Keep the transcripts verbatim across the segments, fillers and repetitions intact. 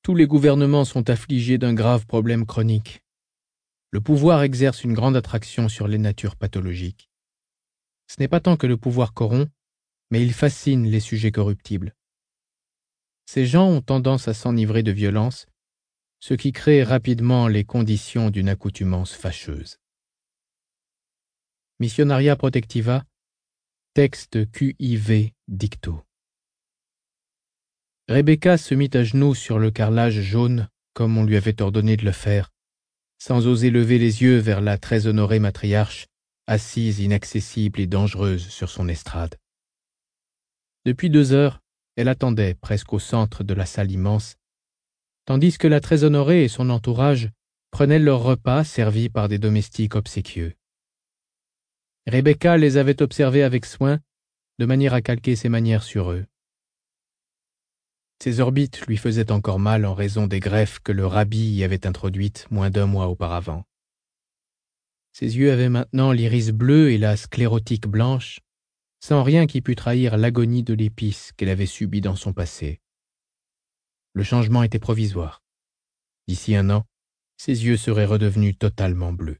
Tous les gouvernements sont affligés d'un grave problème chronique. Le pouvoir exerce une grande attraction sur les natures pathologiques. Ce n'est pas tant que le pouvoir corrompt, mais il fascine les sujets corruptibles. Ces gens ont tendance à s'enivrer de violence, ce qui crée rapidement les conditions d'une accoutumance fâcheuse. Missionaria Protectiva, texte Q I V dicto. Rebecca se mit à genoux sur le carrelage jaune, comme on lui avait ordonné de le faire, sans oser lever les yeux vers la très honorée matriarche, assise inaccessible et dangereuse sur son estrade. Depuis deux heures, elle attendait presque au centre de la salle immense, tandis que la très honorée et son entourage prenaient leur repas servi par des domestiques obséquieux. Rebecca les avait observés avec soin, de manière à calquer ses manières sur eux. Ses orbites lui faisaient encore mal en raison des greffes que le rabbi y avait introduites moins d'un mois auparavant. Ses yeux avaient maintenant l'iris bleu et la sclérotique blanche, sans rien qui pût trahir l'agonie de l'épice qu'elle avait subie dans son passé. Le changement était provisoire. D'ici un an, ses yeux seraient redevenus totalement bleus.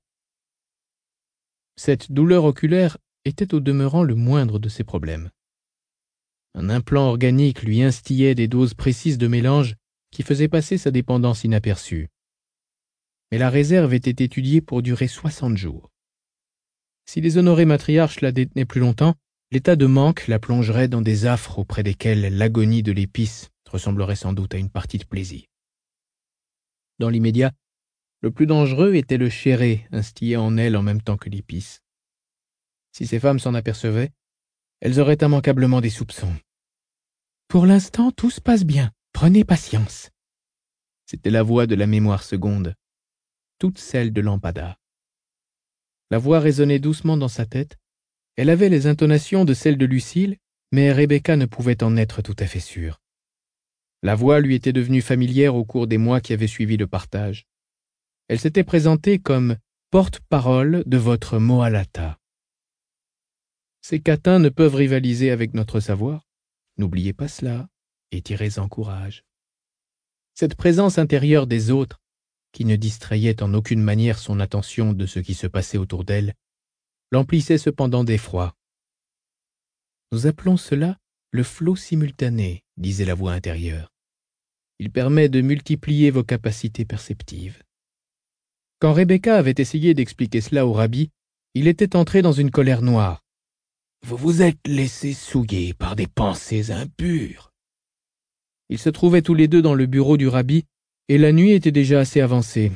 Cette douleur oculaire était au demeurant le moindre de ses problèmes. Un implant organique lui instillait des doses précises de mélange qui faisaient passer sa dépendance inaperçue. Mais la réserve était étudiée pour durer soixante jours. Si les honorés matriarches la détenaient plus longtemps, l'état de manque la plongerait dans des affres auprès desquels l'agonie de l'épice ressemblerait sans doute à une partie de plaisir. Dans l'immédiat, le plus dangereux était le chéré instillé en elle en même temps que l'épice. Si ces femmes s'en apercevaient, elles auraient immanquablement des soupçons. « Pour l'instant, tout se passe bien. Prenez patience. » C'était la voix de la mémoire seconde, toute celle de Lampada. La voix résonnait doucement dans sa tête. Elle avait les intonations de celle de Lucile, mais Rebecca ne pouvait en être tout à fait sûre. La voix lui était devenue familière au cours des mois qui avaient suivi le partage. Elle s'était présentée comme porte-parole de votre Mohalata. Ces catins ne peuvent rivaliser avec notre savoir. N'oubliez pas cela et tirez-en courage. Cette présence intérieure des autres, qui ne distrayait en aucune manière son attention de ce qui se passait autour d'elle, l'emplissait cependant d'effroi. Nous appelons cela le flot simultané, disait la voix intérieure. Il permet de multiplier vos capacités perceptives. Quand Rebecca avait essayé d'expliquer cela au rabbi, il était entré dans une colère noire. Vous vous êtes laissé souiller par des pensées impures. Ils se trouvaient tous les deux dans le bureau du rabbi, et la nuit était déjà assez avancée.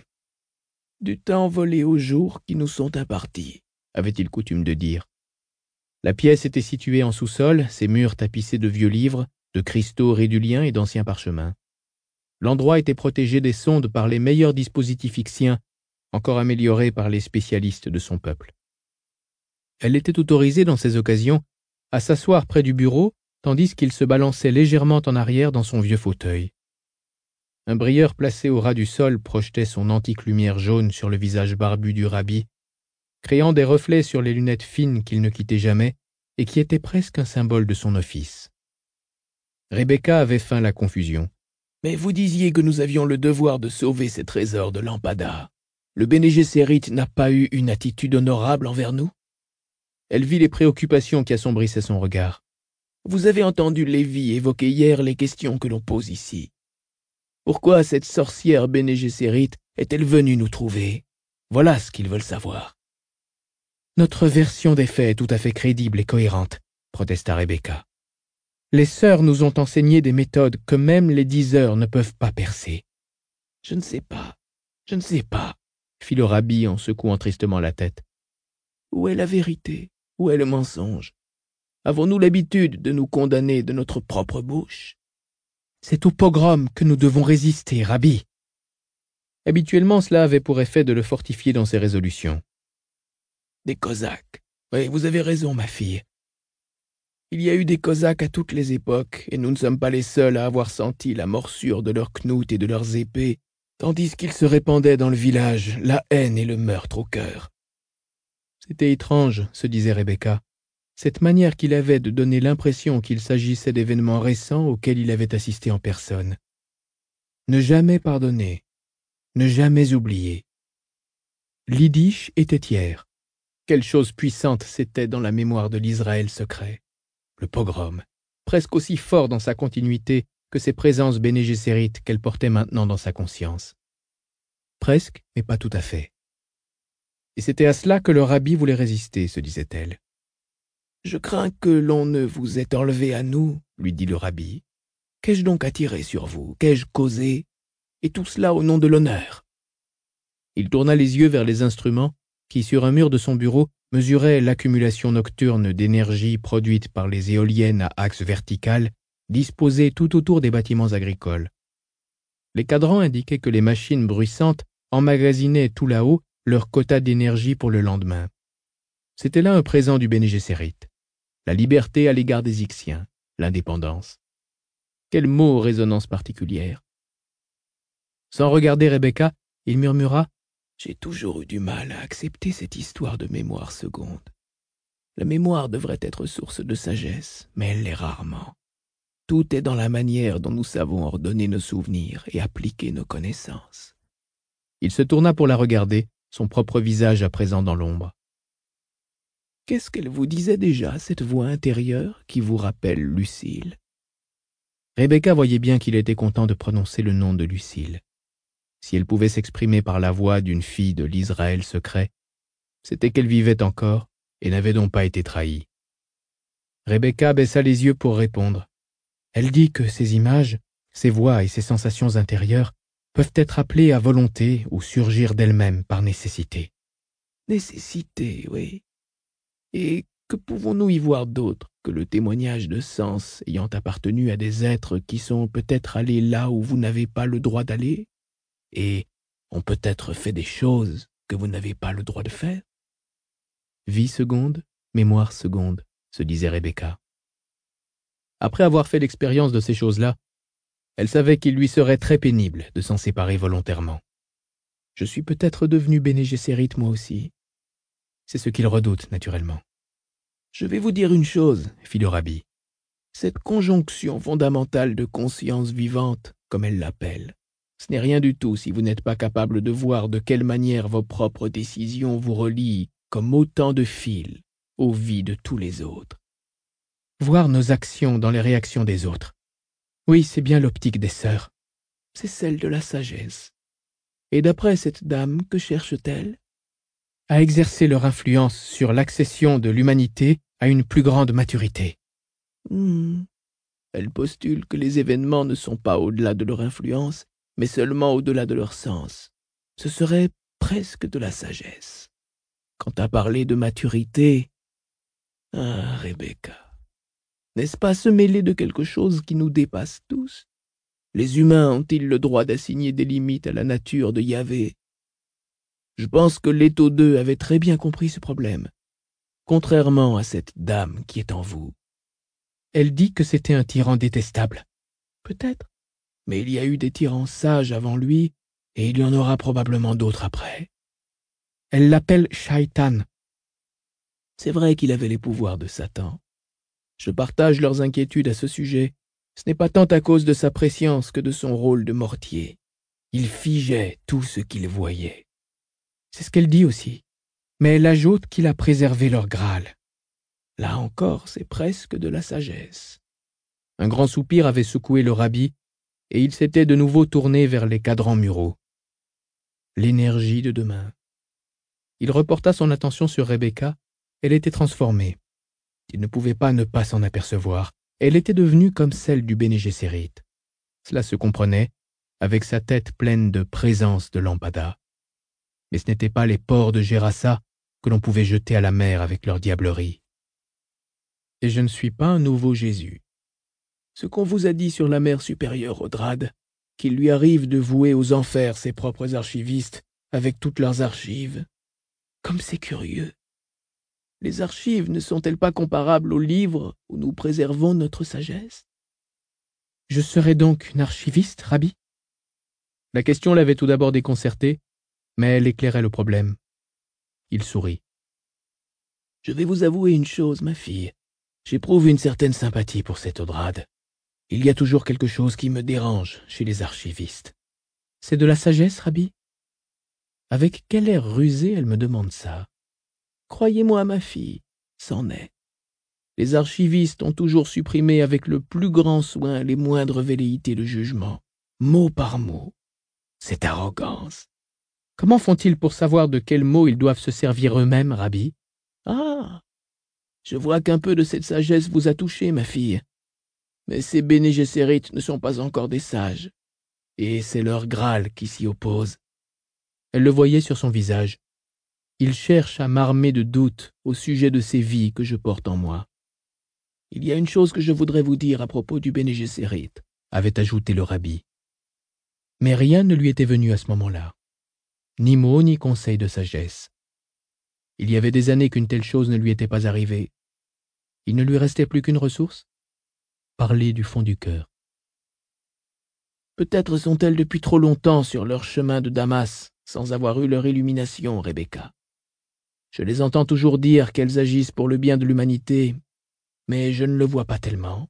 Du temps volé aux jours qui nous sont impartis, avait-il coutume de dire. La pièce était située en sous-sol, ses murs tapissés de vieux livres, de cristaux réduliens et d'anciens parchemins. L'endroit était protégé des sondes par les meilleurs dispositifs ixtiens, encore améliorés par les spécialistes de son peuple. Elle était autorisée dans ces occasions à s'asseoir près du bureau, tandis qu'il se balançait légèrement en arrière dans son vieux fauteuil. Un brieur placé au ras du sol projetait son antique lumière jaune sur le visage barbu du rabbi, créant des reflets sur les lunettes fines qu'il ne quittait jamais et qui étaient presque un symbole de son office. Rebecca avait feint la confusion. « Mais vous disiez que nous avions le devoir de sauver ces trésors de Lampada. Le Bene Gesserit n'a pas eu une attitude honorable envers nous ?» Elle vit les préoccupations qui assombrissaient son regard. « Vous avez entendu Lévi évoquer hier les questions que l'on pose ici. Pourquoi cette sorcière Bene Gesserit est-elle venue nous trouver? Voilà ce qu'ils veulent savoir. » « Notre version des faits est tout à fait crédible et cohérente, » protesta Rebecca. « Les sœurs nous ont enseigné des méthodes que même les dix heures ne peuvent pas percer. »« Je ne sais pas, je ne sais pas, » fit le rabbi en secouant tristement la tête. « Où est la vérité? Où est le mensonge? Avons-nous l'habitude de nous condamner de notre propre bouche? C'est au pogrom que nous devons résister, rabbi. » Habituellement, cela avait pour effet de le fortifier dans ses résolutions. Des Cosaques. Oui, vous avez raison, ma fille. Il y a eu des Cosaques à toutes les époques, et nous ne sommes pas les seuls à avoir senti la morsure de leurs knouts et de leurs épées, tandis qu'ils se répandaient dans le village, la haine et le meurtre au cœur. C'était étrange, se disait Rebecca, cette manière qu'il avait de donner l'impression qu'il s'agissait d'événements récents auxquels il avait assisté en personne. Ne jamais pardonner, ne jamais oublier. L'Yiddish était hier. Quelle chose puissante c'était dans la mémoire de l'Israël secret. Le pogrom, presque aussi fort dans sa continuité que ses présences Béné Gessérit qu'elle portait maintenant dans sa conscience. Presque, mais pas tout à fait. Et c'était à cela que le rabbi voulait résister, se disait-elle. « Je crains que l'on ne vous ait enlevé à nous, lui dit le rabbi. Qu'ai-je donc attiré sur vous? Qu'ai-je causé? Et tout cela au nom de l'honneur. » Il tourna les yeux vers les instruments qui, sur un mur de son bureau, mesuraient l'accumulation nocturne d'énergie produite par les éoliennes à axe vertical disposées tout autour des bâtiments agricoles. Les cadrans indiquaient que les machines bruissantes emmagasinaient tout là-haut leur quota d'énergie pour le lendemain. C'était là un présent du Béné Gessérit, la liberté à l'égard des Ixtiens, l'indépendance. Quel mot aux résonances particulières. Sans regarder Rebecca, il murmura « J'ai toujours eu du mal à accepter cette histoire de mémoire seconde. La mémoire devrait être source de sagesse, mais elle l'est rarement. Tout est dans la manière dont nous savons ordonner nos souvenirs et appliquer nos connaissances. » Il se tourna pour la regarder, son propre visage à présent dans l'ombre. « Qu'est-ce qu'elle vous disait déjà, cette voix intérieure qui vous rappelle Lucille ?» Rebecca voyait bien qu'il était content de prononcer le nom de Lucille. Si elle pouvait s'exprimer par la voix d'une fille de l'Israël secret, c'était qu'elle vivait encore et n'avait donc pas été trahie. Rebecca baissa les yeux pour répondre. Elle dit que ces images, ces voix et ces sensations intérieures peuvent être appelées à volonté ou surgir d'elles-mêmes par nécessité. Nécessité, oui. Et que pouvons-nous y voir d'autre que le témoignage de sens ayant appartenu à des êtres qui sont peut-être allés là où vous n'avez pas le droit d'aller et ont peut-être fait des choses que vous n'avez pas le droit de faire? Vie seconde, mémoire seconde, se disait Rebecca. Après avoir fait l'expérience de ces choses-là, elle savait qu'il lui serait très pénible de s'en séparer volontairement. Je suis peut-être devenu Béné Gessérit moi aussi. C'est ce qu'il redoute, naturellement. Je vais vous dire une chose, fit le rabbi. Cette conjonction fondamentale de conscience vivante, comme elle l'appelle, ce n'est rien du tout si vous n'êtes pas capable de voir de quelle manière vos propres décisions vous relient comme autant de fils aux vies de tous les autres. Voir nos actions dans les réactions des autres. Oui, c'est bien l'optique des sœurs. C'est celle de la sagesse. Et d'après cette dame, que cherche-t-elle? À exercer leur influence sur l'accession de l'humanité à une plus grande maturité. Hmm. Elle postule que les événements ne sont pas au-delà de leur influence, mais seulement au-delà de leur sens. Ce serait presque de la sagesse. Quant à parler de maturité, ah, Rebecca, n'est-ce pas se mêler de quelque chose qui nous dépasse tous? Les humains ont-ils le droit d'assigner des limites à la nature de Yahvé? Je pense que Leto deux avait très bien compris ce problème, contrairement à cette dame qui est en vous. Elle dit que c'était un tyran détestable. Peut-être, mais il y a eu des tyrans sages avant lui, et il y en aura probablement d'autres après. Elle l'appelle Shaitan. C'est vrai qu'il avait les pouvoirs de Satan. Je partage leurs inquiétudes à ce sujet. Ce n'est pas tant à cause de sa prescience que de son rôle de mortier. Il figeait tout ce qu'il voyait. C'est ce qu'elle dit aussi, mais elle ajoute qu'il a préservé leur Graal. Là encore, c'est presque de la sagesse. Un grand soupir avait secoué le rabbi, et il s'était de nouveau tourné vers les cadrans muraux. L'énergie de demain. Il reporta son attention sur Rebecca. Elle était transformée. Il ne pouvait pas ne pas s'en apercevoir. Elle était devenue comme celle du Béné Gessérit. Cela se comprenait, avec sa tête pleine de présence de lampada. Mais ce n'étaient pas les porcs de Gérassa que l'on pouvait jeter à la mer avec leur diablerie. Et je ne suis pas un nouveau Jésus. Ce qu'on vous a dit sur la mer supérieure Odrad, qu'il lui arrive de vouer aux enfers ses propres archivistes avec toutes leurs archives. Comme c'est curieux. Les archives ne sont-elles pas comparables aux livres où nous préservons notre sagesse? Je serai donc une archiviste, Rabbi? La question l'avait tout d'abord déconcerté, mais elle éclairait le problème. Il sourit. Je vais vous avouer une chose, ma fille. J'éprouve une certaine sympathie pour cette Odrad. Il y a toujours quelque chose qui me dérange chez les archivistes. C'est de la sagesse, Rabbi? Avec quel air rusé elle me demande ça. Croyez-moi, ma fille, c'en est. Les archivistes ont toujours supprimé avec le plus grand soin les moindres velléités de jugement, mot par mot. Cette arrogance. Comment font-ils pour savoir de quels mots ils doivent se servir eux-mêmes, Rabbi? Ah, je vois qu'un peu de cette sagesse vous a touché, ma fille. Mais ces Béné Gessérit ne sont pas encore des sages, et c'est leur Graal qui s'y oppose. Elle le voyait sur son visage. Il cherche à m'armer de doutes au sujet de ces vies que je porte en moi. Il y a une chose que je voudrais vous dire à propos du Béné Gessérit, avait ajouté le Rabbi. Mais rien ne lui était venu à ce moment-là. Ni mot, ni conseil de sagesse. Il y avait des années qu'une telle chose ne lui était pas arrivée. Il ne lui restait plus qu'une ressource, parler du fond du cœur. Peut-être sont-elles depuis trop longtemps sur leur chemin de Damas, sans avoir eu leur illumination, Rebecca. Je les entends toujours dire qu'elles agissent pour le bien de l'humanité, mais je ne le vois pas tellement.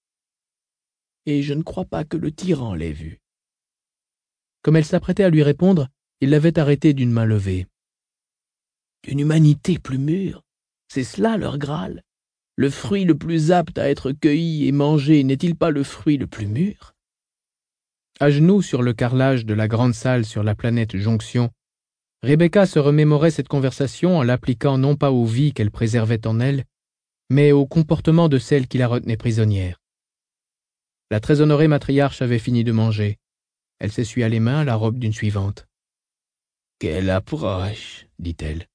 Et je ne crois pas que le tyran l'ait vu. Comme elle s'apprêtait à lui répondre, il l'avait arrêtée d'une main levée. Une humanité plus mûre, c'est cela leur Graal. Le fruit le plus apte à être cueilli et mangé n'est-il pas le fruit le plus mûr? À genoux sur le carrelage de la grande salle sur la planète Jonction, Rebecca se remémorait cette conversation en l'appliquant non pas aux vies qu'elle préservait en elle, mais au comportement de celles qui la retenaient prisonnière. La très honorée matriarche avait fini de manger. Elle s'essuya les mains à la robe d'une suivante. « Quelle approche !» dit-elle.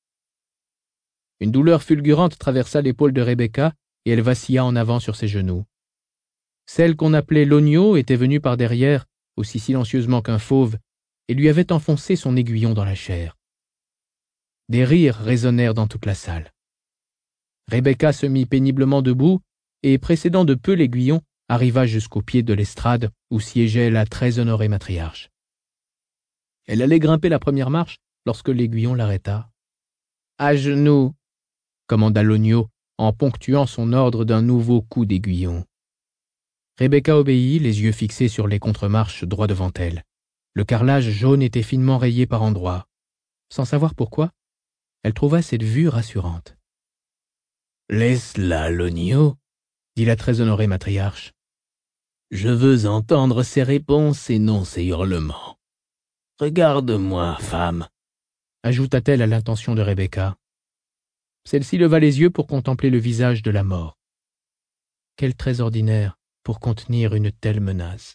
Une douleur fulgurante traversa l'épaule de Rebecca et elle vacilla en avant sur ses genoux. Celle qu'on appelait l'Ogno était venue par derrière, aussi silencieusement qu'un fauve, et lui avait enfoncé son aiguillon dans la chair. Des rires résonnèrent dans toute la salle. Rebecca se mit péniblement debout et, précédant de peu l'aiguillon, arriva jusqu'au pied de l'estrade où siégeait la très honorée matriarche. Elle allait grimper la première marche lorsque l'aiguillon l'arrêta. « À genoux !» commanda l'Ogno en ponctuant son ordre d'un nouveau coup d'aiguillon. Rebecca obéit, les yeux fixés sur les contre-marches droit devant elle. Le carrelage jaune était finement rayé par endroits. Sans savoir pourquoi, elle trouva cette vue rassurante. « Laisse-la, l'Ogno, » dit la très honorée matriarche. « Je veux entendre ses réponses et non ses hurlements. Regarde-moi, femme, » ajouta-t-elle à l'intention de Rebecca. Celle-ci leva les yeux pour contempler le visage de la mort. Quel trait ordinaire pour contenir une telle menace.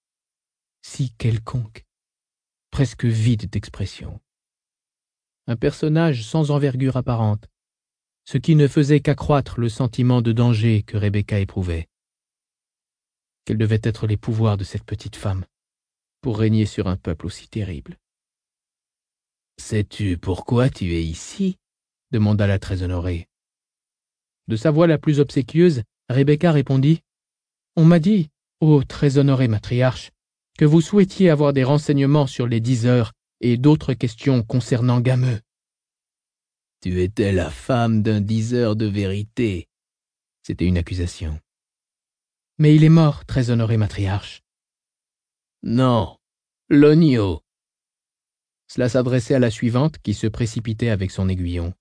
Si quelconque, presque vide d'expression. Un personnage sans envergure apparente, ce qui ne faisait qu'accroître le sentiment de danger que Rebecca éprouvait. Quels devaient être les pouvoirs de cette petite femme pour régner sur un peuple aussi terrible? « Sais-tu pourquoi tu es ici ?» demanda la très honorée. De sa voix la plus obséquieuse, Rebecca répondit « On m'a dit, ô très honorée matriarche, que vous souhaitiez avoir des renseignements sur les dix heures et d'autres questions concernant Gameux. »« Tu étais la femme d'un diseur de vérité. » C'était une accusation. « Mais il est mort, très honorée matriarche. »« Non, l'Ogno. » Cela s'adressait à la suivante qui se précipitait avec son aiguillon.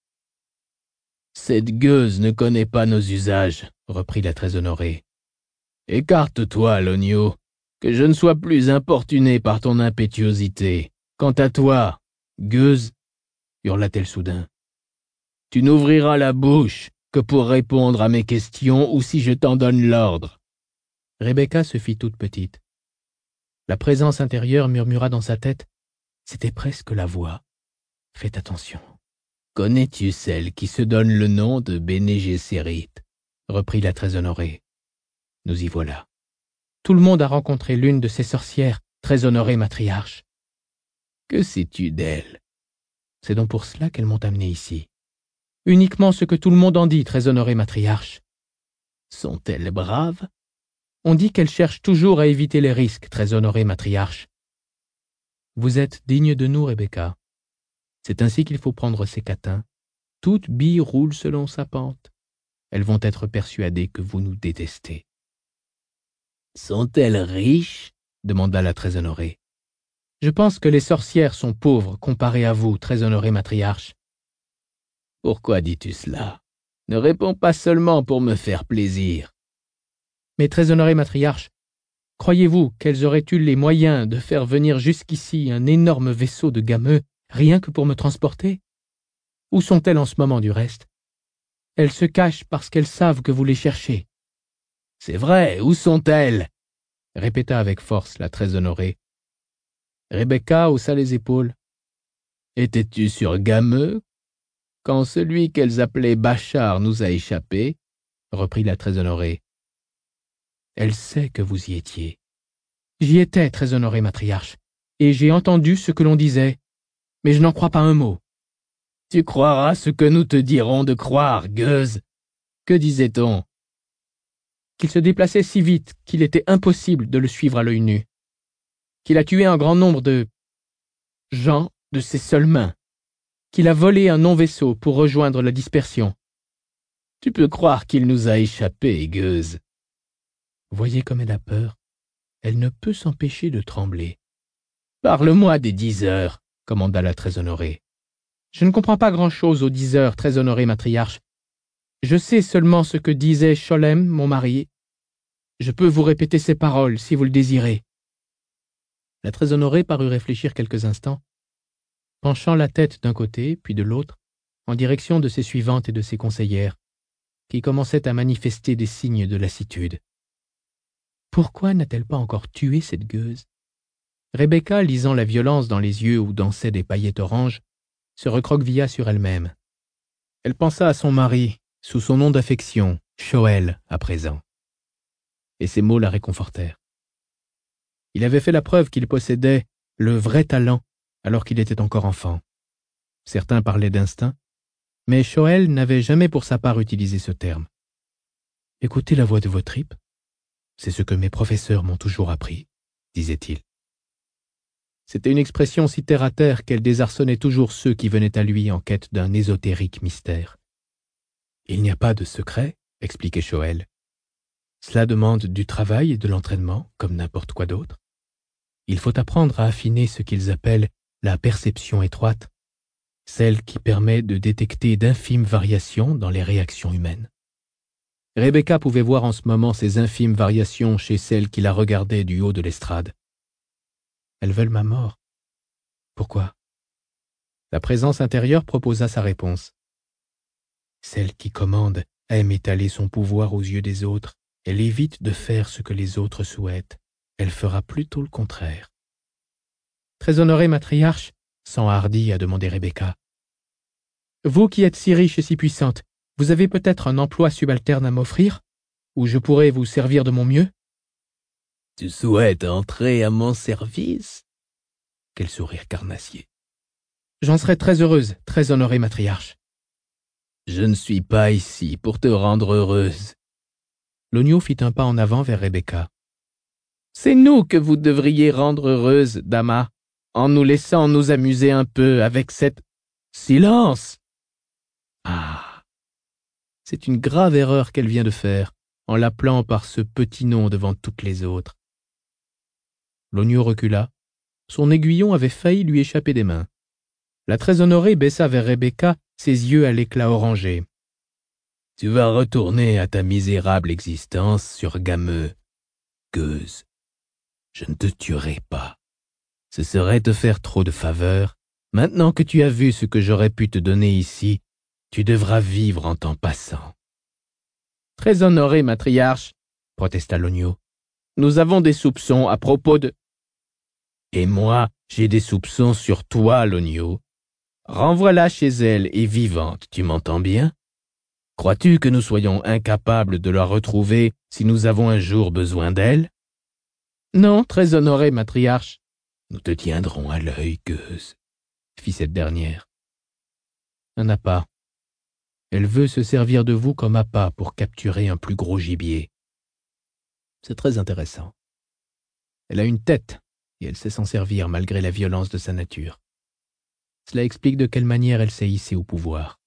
« Cette gueuse ne connaît pas nos usages, » reprit la très honorée. « Écarte-toi, l'Ogno, que je ne sois plus importuné par ton impétuosité. Quant à toi, gueuse, hurla-t-elle soudain, tu n'ouvriras la bouche que pour répondre à mes questions ou si je t'en donne l'ordre. » Rebecca se fit toute petite. La présence intérieure murmura dans sa tête. C'était presque la voix. Faites attention. « Connais-tu celle qui se donne le nom de Béné Gessérit ?» reprit la très honorée. Nous y voilà. Tout le monde a rencontré l'une de ces sorcières, très honorée matriarche. Que sais-tu d'elle? C'est donc pour cela qu'elles m'ont amené ici. Uniquement ce que tout le monde en dit, très honorée matriarche. Sont-elles braves? On dit qu'elles cherchent toujours à éviter les risques, très honorée matriarche. Vous êtes digne de nous, Rebecca. C'est ainsi qu'il faut prendre ces catins. Toute bille roule selon sa pente. Elles vont être persuadées que vous nous détestez. Sont-elles riches? Demanda la très honorée. Je pense que les sorcières sont pauvres comparées à vous, très honorée matriarche. Pourquoi dis-tu cela? Ne réponds pas seulement pour me faire plaisir. Mais très honorée matriarche, croyez-vous qu'elles auraient eu les moyens de faire venir jusqu'ici un énorme vaisseau de gameux rien que pour me transporter? Où sont-elles en ce moment du reste? Elles se cachent parce qu'elles savent que vous les cherchez. C'est vrai, où sont-elles? Répéta avec force la très honorée. Rebecca haussa les épaules. Étais-tu sur Gameux quand celui qu'elles appelaient Bachar nous a échappé? Reprit la très honorée. Elle sait que vous y étiez. J'y étais, très honorée matriarche, et j'ai entendu ce que l'on disait, mais je n'en crois pas un mot. Tu croiras ce que nous te dirons de croire, gueuse. Que disait-on? Qu'il se déplaçait si vite qu'il était impossible de le suivre à l'œil nu. Qu'il a tué un grand nombre de gens de ses seules mains. Qu'il a volé un non-vaisseau pour rejoindre la dispersion. Tu peux croire qu'il nous a échappé, gueuse. Voyez comme elle a peur. Elle ne peut s'empêcher de trembler. Parle-moi des dix heures, commanda la très honorée. Je ne comprends pas grand-chose aux dix heures, très honorée matriarche. Je sais seulement ce que disait Sholem, mon mari. Je peux vous répéter ses paroles, si vous le désirez. La très honorée parut réfléchir quelques instants, penchant la tête d'un côté, puis de l'autre, en direction de ses suivantes et de ses conseillères, qui commençaient à manifester des signes de lassitude. Pourquoi n'a-t-elle pas encore tué cette gueuse? Rebecca, lisant la violence dans les yeux où dansaient des paillettes oranges, se recroquevilla sur elle-même. Elle pensa à son mari, sous son nom d'affection, Shoel, à présent. Et ces mots la réconfortèrent. Il avait fait la preuve qu'il possédait le vrai talent alors qu'il était encore enfant. Certains parlaient d'instinct, mais Shoel n'avait jamais pour sa part utilisé ce terme. Écoutez la voix de vos tripes. C'est ce que mes professeurs m'ont toujours appris, disait-il. C'était une expression si terre-à-terre qu'elle désarçonnait toujours ceux qui venaient à lui en quête d'un ésotérique mystère. Il n'y a pas de secret, expliquait Shoel. Cela demande du travail et de l'entraînement, comme n'importe quoi d'autre. Il faut apprendre à affiner ce qu'ils appellent la perception étroite, celle qui permet de détecter d'infimes variations dans les réactions humaines. Rebecca pouvait voir en ce moment ces infimes variations chez celles qui la regardaient du haut de l'estrade. Elles veulent ma mort. Pourquoi? La présence intérieure proposa sa réponse. Celle qui commande aime étaler son pouvoir aux yeux des autres. Elle évite de faire ce que les autres souhaitent. Elle fera plutôt le contraire. Très honorée matriarche, s'enhardit à demander Rebecca. Vous qui êtes si riche et si puissante, vous avez peut-être un emploi subalterne à m'offrir, où je pourrais vous servir de mon mieux? Tu souhaites entrer à mon service? Quel sourire carnassier. J'en serais très heureuse, très honorée matriarche. Je ne suis pas ici pour te rendre heureuse. L'oignon fit un pas en avant vers Rebecca. C'est nous que vous devriez rendre heureuse, Dama, en nous laissant nous amuser un peu avec cette... Silence! Ah! C'est une grave erreur qu'elle vient de faire, en l'appelant par ce petit nom devant toutes les autres. L'oignon recula. Son aiguillon avait failli lui échapper des mains. La très honorée baissa vers Rebecca ses yeux à l'éclat orangé. Tu vas retourner à ta misérable existence sur Gameux, gueuse. Je ne te tuerai pas. Ce serait te faire trop de faveur. Maintenant que tu as vu ce que j'aurais pu te donner ici, tu devras vivre en t'en passant. Très honorée matriarche, protesta l'oignon. Nous avons des soupçons à propos de... Et moi, j'ai des soupçons sur toi, l'oignon. Renvoie-la chez elle et vivante, tu m'entends bien? Crois-tu que nous soyons incapables de la retrouver si nous avons un jour besoin d'elle? Non, très honorée matriarche. Nous te tiendrons à l'œil, gueuse, fit cette dernière. Un appât. Elle veut se servir de vous comme appât pour capturer un plus gros gibier. C'est très intéressant. Elle a une tête, et elle sait s'en servir malgré la violence de sa nature. Cela explique de quelle manière elle s'est hissée au pouvoir.